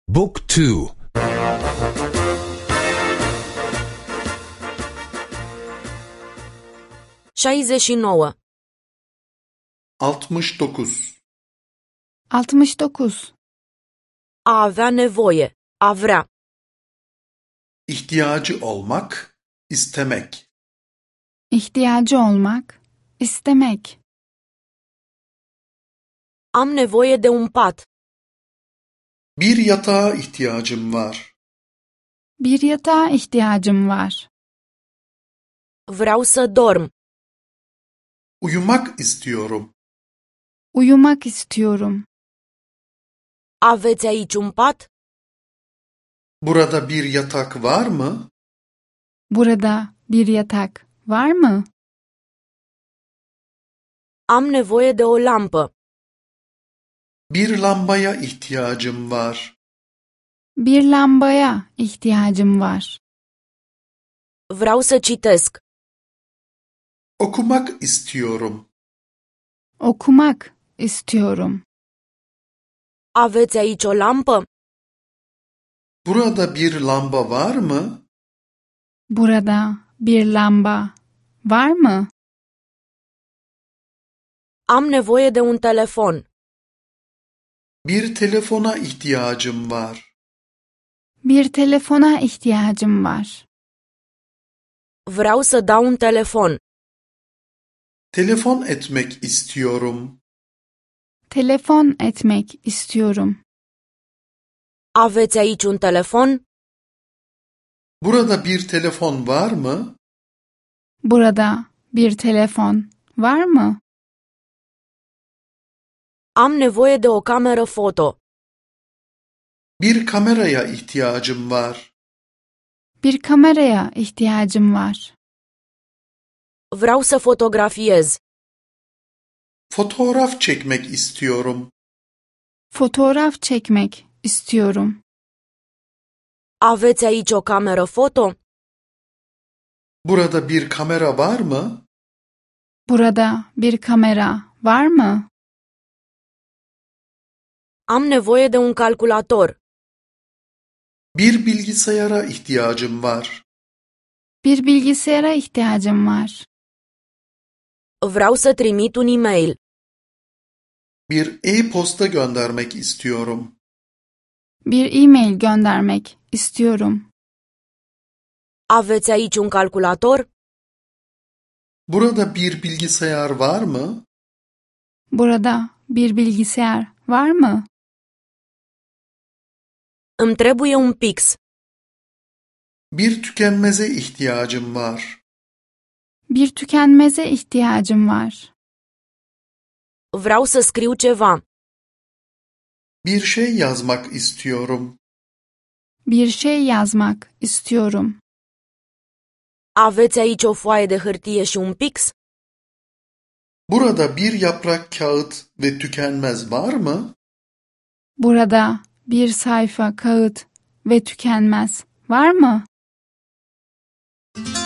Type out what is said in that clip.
Book 2. 69. 69. 69. A avea nevoie. A vrea. İhtiyacı olmak, istemek. İhtiyacı olmak, istemek. Am nevoie de un pat. Bir yatağa ihtiyacım var. Bir yatağa ihtiyacım var. Vreau să dorm. Uyumak istiyorum. Uyumak istiyorum. Aveți aici un pat? Burada bir yatak var mı? Burada bir yatak var mı? Am nevoie de o lampă. Bir lambaya ihtiyacım var. Bir lambaya ihtiyacım var. Vreau să citesc. Okumak istiyorum. Okumak istiyorum. Aveți aici o lampă? Burada bir lamba var mı? Burada bir lamba var mı? Am nevoie de un telefon. Bir telefona ihtiyacım var. Bir telefona ihtiyacım var. Vreau să dau un telefon. Telefon etmek istiyorum. Telefon etmek istiyorum. Aveți aici un telefon? Burada bir telefon var mı? Burada bir telefon var mı? Am nevoie de o cameră foto. Bir kameraya ihtiyacım var. Bir kameraya ihtiyacım var. Vreau să fotografiez. Fotoğraf çekmek istiyorum. Fotoğraf çekmek istiyorum. Aveți aici o cameră foto? Burada bir kamera var mı? Burada bir kamera var mı? Am nevoie de un calculator. Bir bilgisayara ihtiyacım var. Bir bilgisayara ihtiyacım var. Vreau să trimit un e-mail. Bir e-posta göndermek istiyorum. Bir e-mail göndermek istiyorum. Aveți aici un calculator? Burada bir bilgisayar var mı? Burada bir bilgisayar var mı? Îmi trebuie un pix. Bir tükenmeze ihtiyacım var. Bir tükenmeze ihtiyacım var. Vreau să scriu ceva. Bir şey yazmak istiyorum. Bir şey yazmak istiyorum. Aveți aici o foaie de hârtie și un pix? Burada bir yaprak kağıt ve tükenmez var mı? Burada bir sayfa kağıt ve tükenmez var mı?